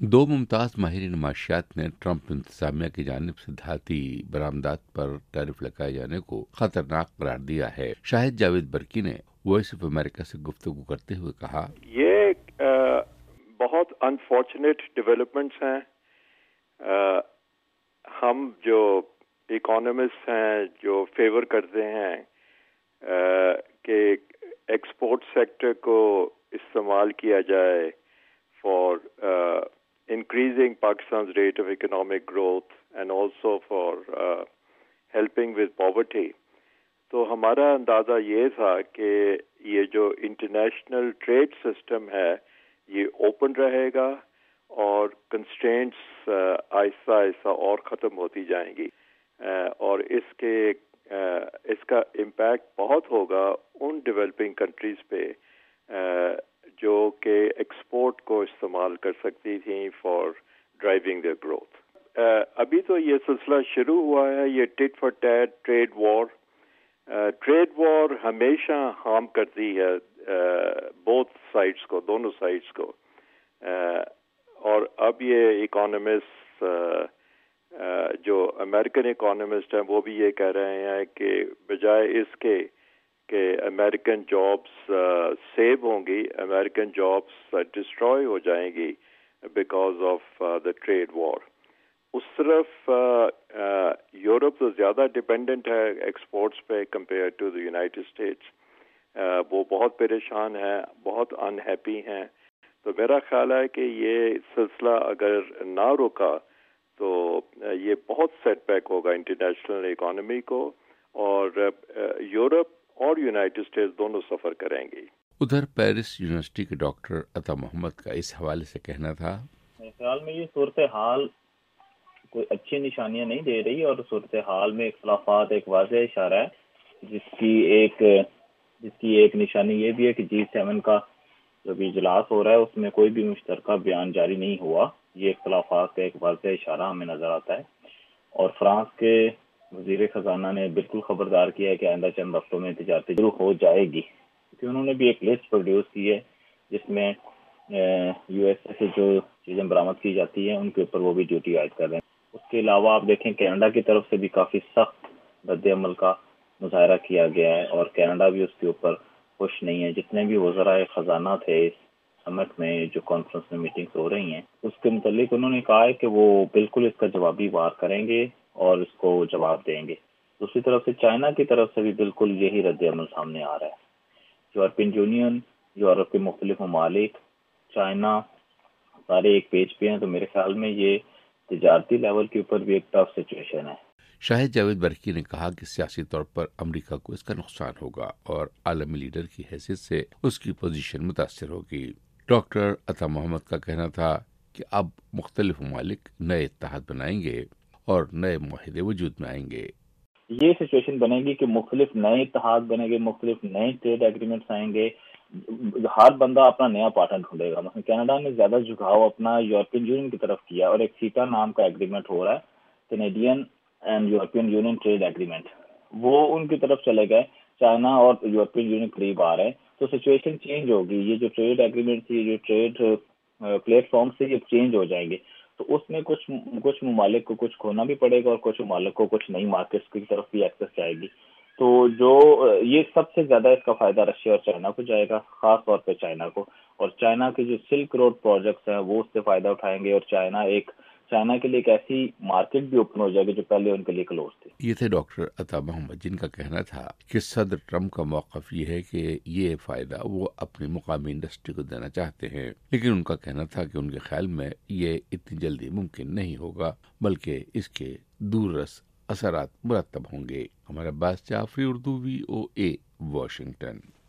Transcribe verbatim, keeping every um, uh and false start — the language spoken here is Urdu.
دو ممتاز ماہرین معاشیات نے ٹرمپ انتظامیہ کی جانب سے دھاتی برآمدات پر ٹیرف لگائے جانے کو خطرناک قرار دیا ہے۔ شاہد جاوید برقی نے وائس آف امریکہ سے گفتگو کرتے ہوئے کہا، یہ آ, بہت انفارچونیٹ ڈیولپمنٹس ہیں۔ آ, ہم جو اکانومسٹ ہیں جو فیور کرتے ہیں آ, کہ ایکسپورٹ سیکٹر کو استعمال کیا جائے for increasing Pakistan's rate of economic growth and also for uh, helping with poverty. تو ہمارا اندازہ یہ تھا کہ یہ جو انٹرنیشنل ٹریڈ سسٹم ہے یہ اوپن رہے گا اور کنسٹرینٹس آہستہ آہستہ اور ختم ہوتی جائیں گی، اور اس کے اس کا امپیکٹ بہت ہوگا ان ڈیولپنگ کنٹریز پہ جو کہ ایکسپورٹ کو استعمال کر سکتی تھیں فار ڈرائیونگ دیئر گروتھ۔ ابھی تو یہ سلسلہ شروع ہوا ہے، یہ tit for tat trade war. Trade war ہمیشہ ہارم کرتی ہے بوتھ سائڈس کو، دونوں سائڈس کو، اور اب یہ اکانومسٹ جو امریکن اکانومسٹ ہیں وہ بھی یہ کہہ رہے ہیں کہ بجائے اس کے کہ امریکن جابس سیو ہوں گی، امریکن جابس ڈسٹروائے ہو جائیں گی because of the trade war. اس طرف یورپ تو زیادہ ڈپینڈنٹ ہے ایکسپورٹس پہ compare to the United States, وہ بہت پریشان ہیں، بہت ان ہیپی ہیں۔ تو میرا خیال ہے کہ یہ سلسلہ اگر نہ رکا تو یہ بہت سیٹ بیک ہوگا انٹرنیشنل اکانومی کو، اور یورپ اور یونائٹڈ اسٹیٹس دونوں سفر کریں گی۔ ادھر پیرس یونیورسٹی کے ڈاکٹر عطا محمد کا اس حوالے سے کہنا تھا، میرے خیال میں یہ صورتحال کوئی اچھی نشانیاں نہیں دے رہی، اور صورتحال میں اختلافات ایک واضح اشارہ ہے، جس کی ایک جس کی ایک نشانی یہ بھی ہے کہ جی سیون کا جو بھی اجلاس ہو رہا ہے اس میں کوئی بھی مشترکہ بیان جاری نہیں ہوا۔ یہ اختلافات کا ایک واضح اشارہ ہمیں نظر آتا ہے، اور فرانس کے وزیر خزانہ نے بالکل خبردار کیا ہے کہ آئندہ چند ہفتوں میں تجارتی شروع ہو جائے گی، کیونکہ انہوں نے بھی ایک لسٹ پروڈیوس کی ہے جس میں یو ایس اے سے جو چیزیں برآمد کی جاتی ہیں ان کے اوپر وہ بھی ڈیوٹی عائد کر رہے ہیں۔ اس کے علاوہ آپ دیکھیں کینیڈا کی طرف سے بھی کافی سخت رد عمل کا مظاہرہ کیا گیا ہے، اور کینیڈا بھی اس کے اوپر خوش نہیں ہے۔ جتنے بھی وزراء خزانہ تھے اس سمٹ میں جو کانفرنس میں میٹنگز ہو رہی ہیں اس کے متعلق انہوں نے کہا ہے کہ وہ بالکل اس کا جوابی وار کریں گے اور اس کو جواب دیں گے۔ دوسری طرف سے چائنا کی طرف سے بھی بالکل یہی رد عمل سامنے آ رہا ہے۔ یورپین یونین، یورپ کے مختلف ممالک، چائنا سارے ایک پیج پہ ہیں، تو میرے خیال میں یہ تجارتی لیول کے اوپر بھی ایک ٹف سچویشن ہے۔ شاہد جاوید برقی نے کہا کہ سیاسی طور پر امریکہ کو اس کا نقصان ہوگا اور عالمی لیڈر کی حیثیت سے اس کی پوزیشن متاثر ہوگی۔ ڈاکٹر عطا محمد کا کہنا تھا کہ اب مختلف ممالک نئے اتحاد بنائیں گے اور نئے معاہدے وجود میں آئیں گے۔ یہ سچویشن بنے گی کہ مختلف نئے اتحاد بنے گے، مختلف نئے ٹریڈ ایگریمنٹس آئیں گے، ہر بندہ اپنا نیا پارٹنر ڈھونڈے گا۔ مثلا کینیڈا نے زیادہ جھکاؤ اپنا یورپین یونین کی طرف کیا، اور ایک سیٹا نام کا ایگریمنٹ ہو رہا ہے، Canadian and European Union trade agreement, وہ ان کی طرف چلے گئے۔ چائنا اور یورپین یونین قریب آ رہے ہیں، تو سچویشن چینج ہوگی۔ یہ جو ٹریڈ ایگریمنٹ تھی، جو ٹریڈ پلیٹ فارم سے یہ چینج ہو جائیں گے، تو اس میں کچھ کچھ ممالک کو کچھ کھونا بھی پڑے گا، اور کچھ ممالک کو کچھ نئی مارکیٹس کی طرف بھی ایکسس جائے گی۔ تو جو یہ سب سے زیادہ اس کا فائدہ رشیا اور چائنا کو جائے گا، خاص طور پہ چائنا کو، اور چائنا کے جو سلک روڈ پروجیکٹس ہیں وہ اس سے فائدہ اٹھائیں گے، اور چائنا ایک چائنا کے لیے ایک ایسی مارکیٹ بھی اوپن ہو جائے گی جو پہلے ان کے لیے کلوز تھی۔ یہ تھے ڈاکٹر عطا محمد، جن کا کہنا تھا کہ صدر ٹرمپ کا موقف یہ ہے کہ یہ فائدہ وہ اپنی مقامی انڈسٹری کو دینا چاہتے ہیں، لیکن ان کا کہنا تھا کہ ان کے خیال میں یہ اتنی جلدی ممکن نہیں ہوگا، بلکہ اس کے دور رس اثرات مرتب ہوں گے۔ ہمارا Abbas Jafri, Urdu V O A, Washington.